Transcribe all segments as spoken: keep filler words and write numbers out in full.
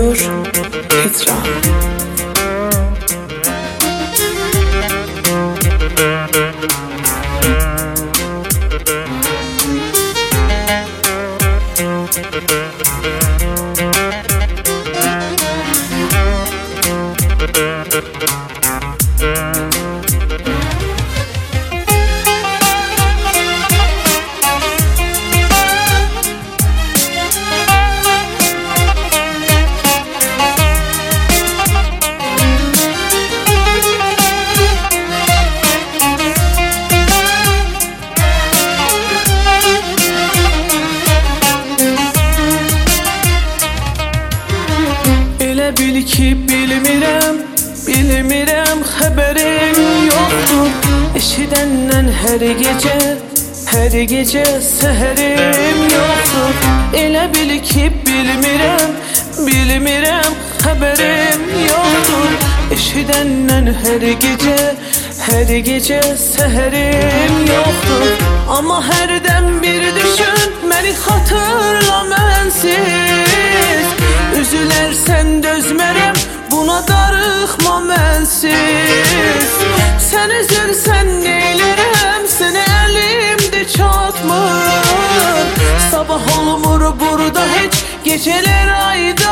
olur Petra. Bil ki bilmirəm, bilmirəm, xəbərim yoxdur eşidəndən hər gecə, hər gecə səhərim yoxdur. Elə bil ki bilmirəm, bilmirəm, xəbərim yoxdur eşidəndən hər gecə, hər gecə səhərim yoxdur. Amma hərdən bir düşün, məni xatırla mənsiz. Üzülərsən dözmərəm, buna darıxma mənsiz. Sən üzülsən neylərəm, sənə əlimdə çatmır. Sabah olmur burada heç, gecələr ayda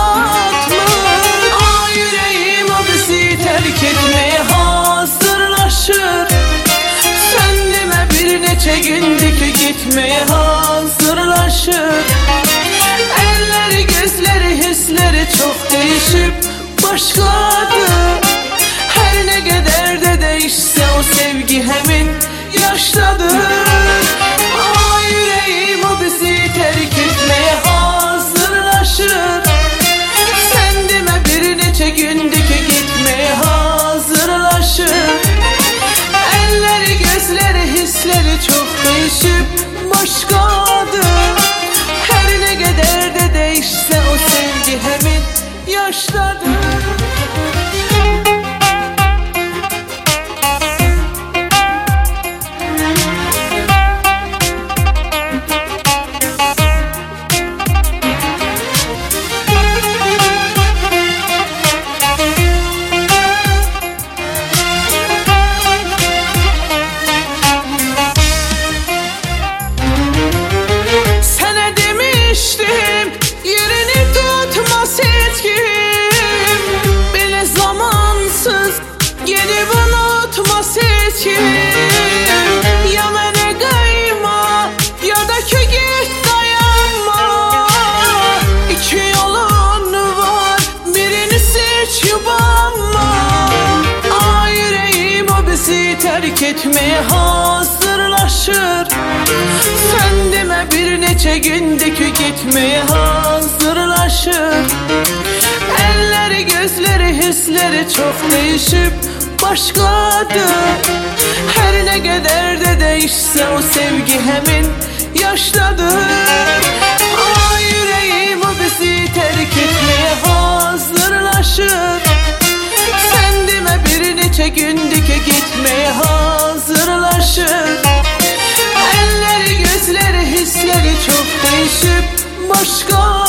batmır. Ay ürəyim o bizi tərk etməyə hazırlaşır. Sən demə bir neçə gündür ki getməyə hazırlaşır. Elləri, gözləri, hissləri çox değişib başladı. Hər nə qədər də değişsə o sevgi həmin yaşdadır. Ay ürəyim o bizi tərk etməyə hazırlaşır. Sən demə bir neçə gündür ki getməyə hazırlaşır. Elləri, gözləri, hissləri çox değişib başladı. Her ne kadar da değişse o sevgi hemen yaşladı. Ya mənə qayma, ya da ki git dayanma. İki yolun var, birini seç yubanma. Ay ürəyim o bizi tərk etməyə hazırlaşır. Sən demə bir neçə gündür ki getməyə hazırlaşır. Elləri, gözləri, hissləri çox değişib başladı. Her ne kadar da değişse o sevgi hemen yaşladır. Ay yüreğim o bizi terk etmeye hazırlaşır. Sen deme bir neçə gündür ki gitmeye hazırlaşır. Elleri, gözleri, hissleri çok değişip başka